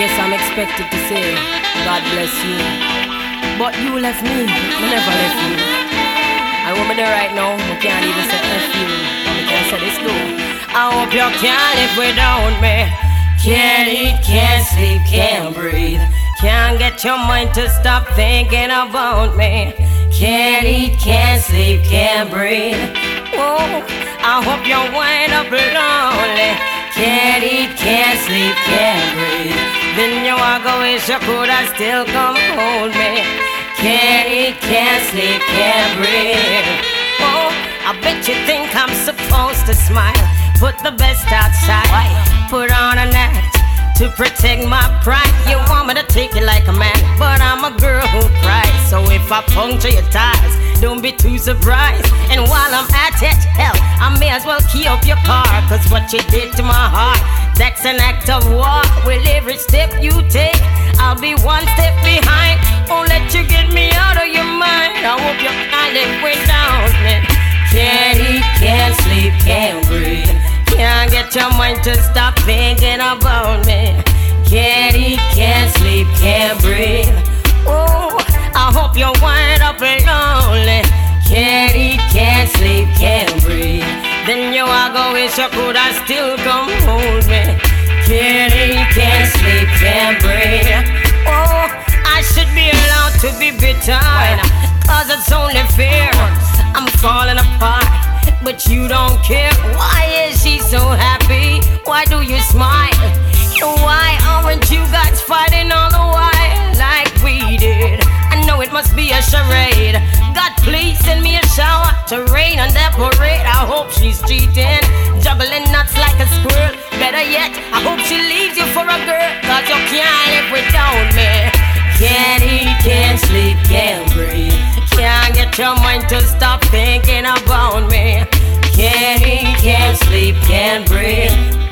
guess I'm expected to say, God bless you. But you left me, I never left you. I want me there right now, I can't even say F you. I can't say this too. I hope you can't live without me. Can't eat, can't sleep, can't breathe. Can't get your mind to stop thinking about me. Can't eat, can't sleep, can't breathe. Oh, I hope you wind up lonely. Can't eat, can't sleep, can't breathe. Then you walk away, so could I still come hold me? Can't eat, can't sleep, can't breathe. Oh, I bet you think I'm supposed to smile. Put the best outside, put on an act to protect my pride. You want me to take it like a man, but I'm a girl who cries. So if I puncture your tires, don't be too surprised. And while I'm at it, hell, I may as well key up your car. Cause what you did to my heart, that's an act of war. With every step you take, I'll be one step behind. Won't let you get me out of your mind. I hope you can't live without me. Can't eat, can't sleep, can't breathe. Can't get your mind to stop thinking about me. Can't eat, can't sleep, can't breathe. Oh, I hope you wind up lonely. Can't eat, can't sleep, can't breathe. Then you walk away, so could I still come hold me? Can't eat, can't sleep, can't breathe. Oh, I should be allowed to be bitter, cause it's only fair. I'm falling apart, but you don't care. Why is she so happy? Why do you smile? Why aren't you guys fighting all the while like we did? I know it must be a charade. God, please send me a shower to rain on that parade. I hope she's cheating, juggling nuts like a squirrel. Better yet, I hope she leaves you for a girl, cause you can't live without me. Can't eat, can't sleep, can't breathe. Can't get your mind to stop thinking about me. Can't eat, can't sleep, can't breathe.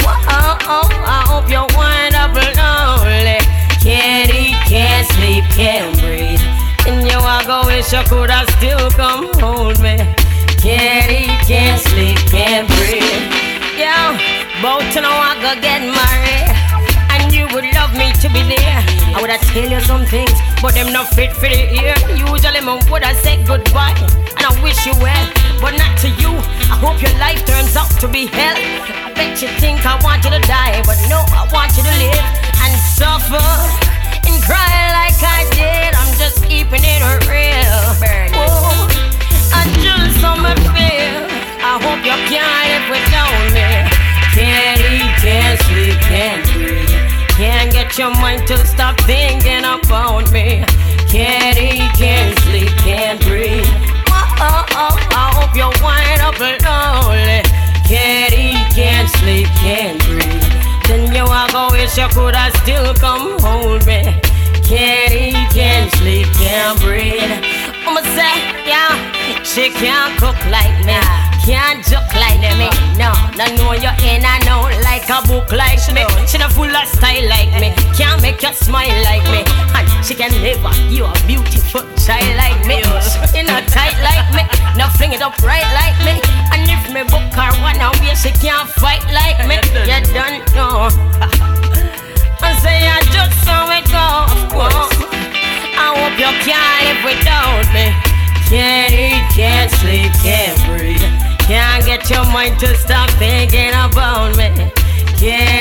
I hope you wind up lonely. Can't eat, can't sleep, can't breathe. And you walk away, so could I still come hold me? Can't eat, can't sleep, can't breathe. Yeah, about to know I go get married, and you would love me to be there. I would have tell you some things, but them not fit for the ear. Usually me would have said goodbye, and I wish you well, but not to you. I hope your life turns out to be hell. I bet you think I want you to die, but no, I want you to live and suffer and cry like I did. I'm just keeping it real. Oh, I just on my feel. I hope you can't live without me. Can't eat, can't sleep, can't breathe. Can't get your mind to stop thinking about me. Can't eat, can't sleep, can't breathe. I hope you wind up lonely. Can't eat, can't sleep, can't breathe. Then you walk away, so could I still come hold me? Can't eat, can't sleep, can't breathe. I'ma say, yeah, she can't cook like me, can't joke like me. No, know you're in and out like a book like me. She not full of style like me, can't make you smile like me. And she can never, you a beautiful child like me. She not tight like me, not fling it up right like me. And if me book her one away, she can't fight like me. You don't know. I say I just saw it go. I hope you can't live without me. Can't eat, can't sleep, can't breathe. Can't get your mind to stop thinking about me. Can't